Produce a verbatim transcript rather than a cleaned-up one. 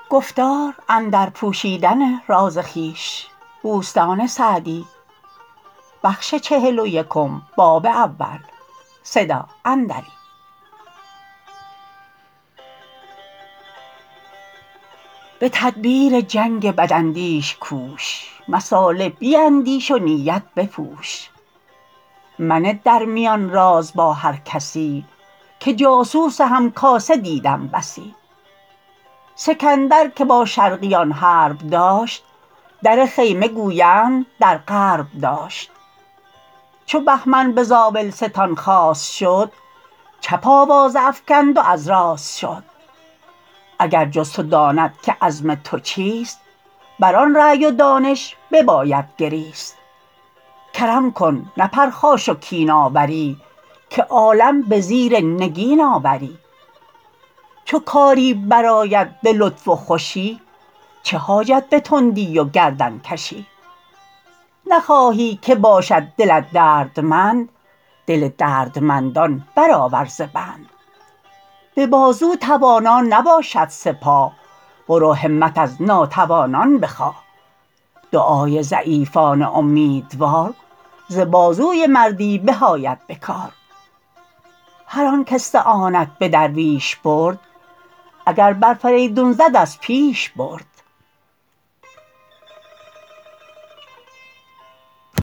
گفتار اندر پوشیدن راز خویش به تدبیر جنگ بداندیش کوش مصالح بیندیش و نیت بپوش منه در میان راز با هر کسی که جاسوس همکاسه دیدم بسی سکندر که با شرقیان حرب داشت در خیمه گویند در غرب داشت چو بهمن به زاولستان خواست شد چپ آوازه افکند و از راست شد اگر جز تو داند که عزم تو چیست بر آن رای و دانش بباید گریست کرم کن نه پرخاش و کین آوری که عالم به زیر نگین آوری چو کاری برآید به لطف و خوشی چه حاجت به تندی و گردنکشی نخواهی که باشد دلت دردمند دل دردمندان برآور ز بند به بازو توانا نباشد سپاه برو همت از ناتوانان بخواه دعای ضعیفان امیدوار ز بازوی مردی به آید به کار هر آن کاستعانت به درویش برد اگر بر فریدون زد از پیش برد